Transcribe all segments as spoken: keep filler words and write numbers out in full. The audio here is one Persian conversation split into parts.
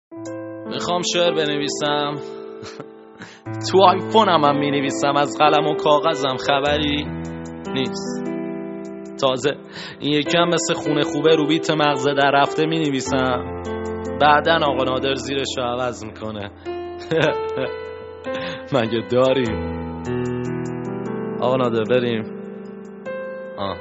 میخوام شعر بنویسم تو آیفونم هم مینویسم، از قلم و کاغذم خبری نیست. تازه این یکم مثل خونه خوبه رو بیت مغزه در رفته مینویسم، بعدن آقا نادر زیرش رو عوض میکنه. مگه داریم؟ آقا نادر بریم. آه.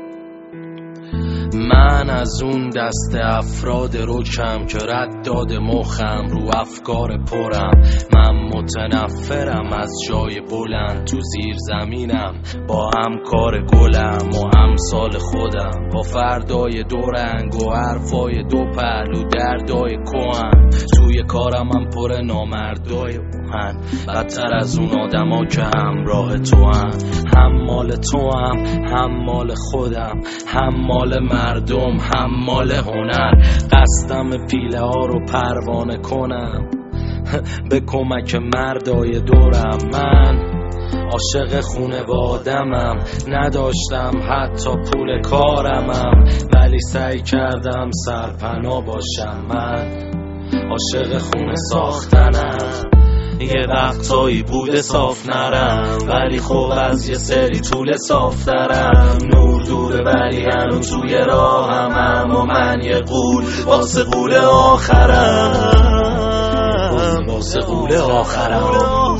من از اون دست افراد روکم که رد داده مخم رو افکار پرم. من متنفرم از جای بلند، تو زیر زمینم با همکار گلم و امثال خودم، با فردای دو رنگ و حرفای دو پهلو دردای کهن. توی کارم هم پر نامردای اوهن، بدتر از اون آدما که همراه تو هم. هم مال تو هم هم مال خودم، هم مال مردم هم مال هنر. قصدم پیله ها رو پروانه کنم به کمک مردای دورم. من عاشق خونوادمم، نداشتم حتی پول کارمم، ولی سعی کردم سرپناه باشم. من عاشق خونه ساختنم، یه وقتایی بوده صاف نرم، ولی خب از یه سری طول صاف دارم. نور دوره ولی هنوز توی راهم، و من یه قول واسه قول آخرم، واسه قول آخرم.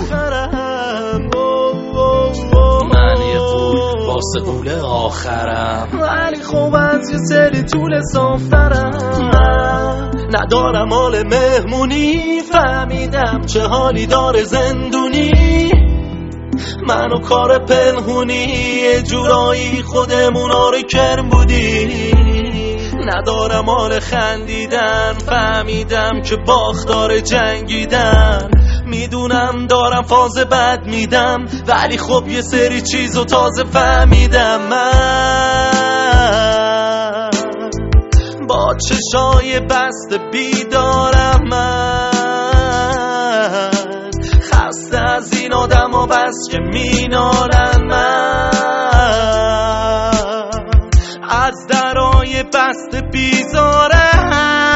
من یه قول واسه قول آخرم، ولی خب از یه سری طول صاف دارم. ندارم حال مهمونی، فهمیدم چه حالی داره زندونی. منو کار پنهونی، یه جورایی خودمونا رو کرم بودی. ندارم حال خندیدن، فهمیدم که باختار جنگیدن. میدونم دارم فاز بد میدم، ولی خب یه سری چیزو تازه فهمیدم. من با چشای بسته بیدارم، من خسته از این آدم و بس که مینالن. من از درای بسته بیزارم،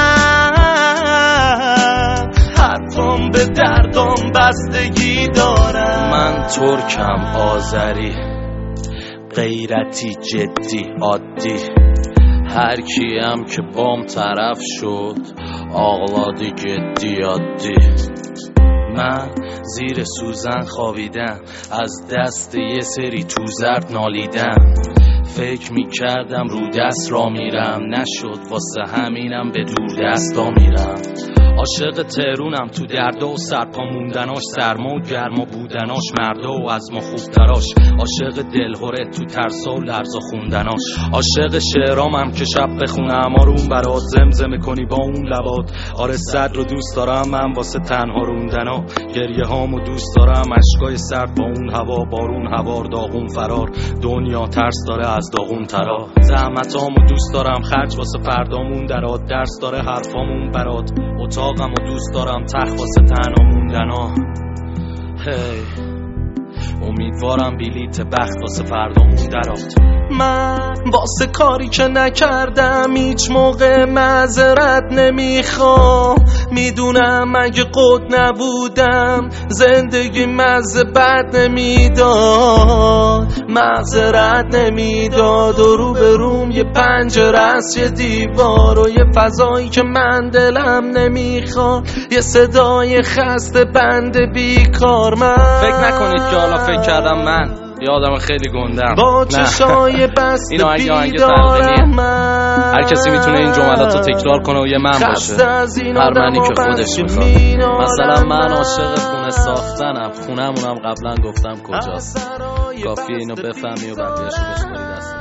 حتم به دردم بستگی دارم. من ترکم، آذری، غیرتی، جدی، عادی. هر کیم که بام طرف شد آغلادی جدی عادی. من زیر سوزن خوابیدم، از دست یه سری تو زرد نالیدم. فکر میکردم رو دست را میرم، نشد، واسه همینم به دور دستا میرم. عاشق تهرونم، تو دردا و سرپا موندناش، سرما و گرما بودناش، مردا و از ما خوب تراش. عاشق دلهوره تو ترسا و لرزا خوندناش. عاشق شعرامم که شب بخونم آروم برات، زمزمه کنی با اون لبات. آره صد رو دوست دارم من واسه تنها روندنا، گریه هامو دوست دارم، اشکای سرد با اون هوا، بارون هوار، داغون فرار. دنیا ترس داره از داغون ترا، زحمتامو دوست دارم، خرج واسه فردامون درات. درس داره حرفامون برات، اتاقمو دوست دارم، تخت واسه تنها موندنا. هی امیدوارم بلیت بخت واسه فردامون درات. من واسه کاری که نکردم هیچ موقع معذرت نمیخوام. میدونم اگه قد نبودم زندگی مزه بد نمیداد، معذرت نمیداد. و رو به روم یه پنجره است، یه دیوار و یه فضایی که من دلم نمیخواد، یه صدای خسته بند بیکار. من فکر نکنید که حالا فکر کردم من یه آدم خیلی گندم، با چشای بسته بیدارم. هر کسی میتونه این جملات رو تکرار کنه و یه من باشه، هر منی که خودش میخواد. مثلا من عاشق خونه ساختنم، خونمونم قبلا گفتم کجاست، کافیه اینو بفهمی و بقیه‌شو بسپاری دست.